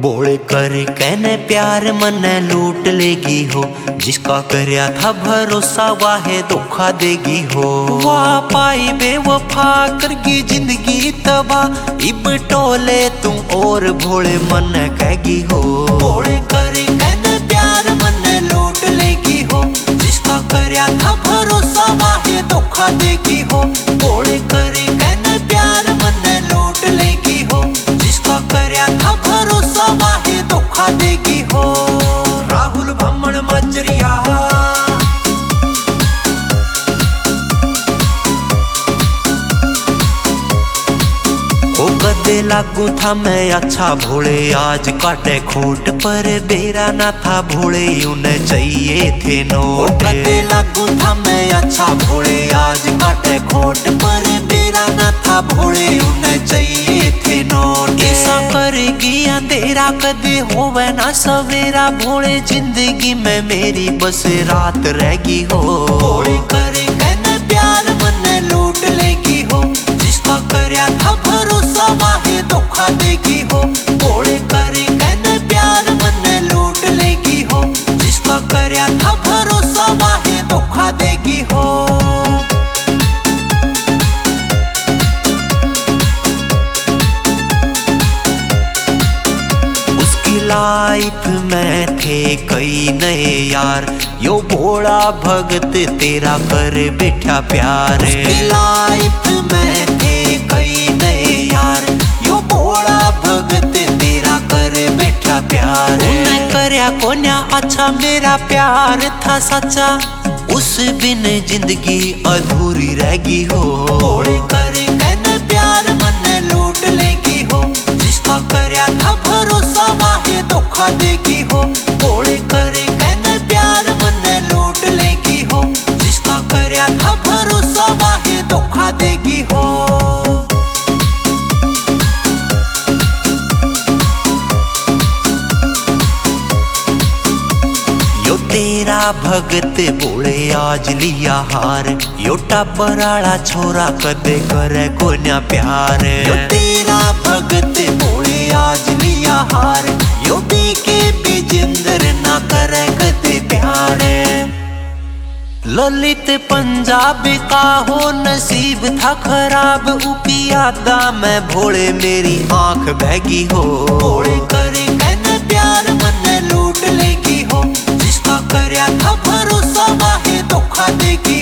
बोले कर कहने प्यार मने लूट लेगी हो, जिसका करया था भरोसा वाहे धोखा देगी हो। वाह पाई बेवफा करगी जिंदगी तबाह, इब टोले तू और भोले मन कहेगी हो। बोले कर कहने प्यार मने लूट लेगी हो, जिसका करया था भरोसा वाहे धोखा देगी हो। बोले कर कहने प्यार मने लूट लेगी हो, जिसका करया था भरोसा वाहे धोखा देगी हो। राहुल भमण मजरिया ओ कदे लागू था मैं अच्छा भोले, आज काटे खोट पर बेरा ना था भोले, उन्हें चाहिए थे नोट। कदे लागू था मैं अच्छा भोले, आज काटे खोट पर बेरा ना था भोले, उन्हें चाहिए थे नोट। ऐसा करेगी अंधेरा कदे होवे ना सवेरा भोले, जिंदगी में मेरी बस रात रहेगी हो। भोले करे कहने प्यार मने लूट लेगी हो, जिसका करया था भरोसा वाहे धोखा देगी हो। भोले करे कहने प्यार मने लूट लेगी हो, जिसका करया था भरोसा वाहे धोखा देगी हो। लाइफ में थे कई नए यार, यो भोला भगत तेरा कर बैठा प्यार। लाइफ में थे कई नए यार, यो भोला भगत तेरा कर बैठा प्यार। मैं करया कोन्या अच्छा मेरा प्यार था सच्चा, उस बिन जिंदगी अधूरी रहेगी हो। भोले करे कहने प्यार मने लूट लेगी हो, जिसका करया था भरोसा वाहे धोखा देगी हो। भोले करे कहने प्यार मने लूट लेगी हो, जिसका करया था भरोसा वाहे धोखा देगी हो। यो तेरा भगत बोले आज लिया हार, यो टापराला छोरा कदे करे कोन्या प्यार। यो तेरा भगत बोले आज लिया हार, यो बीके बिजिंदर ना करे कदे प्यार। ललित पंजाबी का हो नसीब था खराब, उकी यादा में भोले मेरी आंख बहगी हो। भोले करे कहने प्यार मने लूट लेगी हो, जिसका करया था भरोसा वाहे धोखा देगी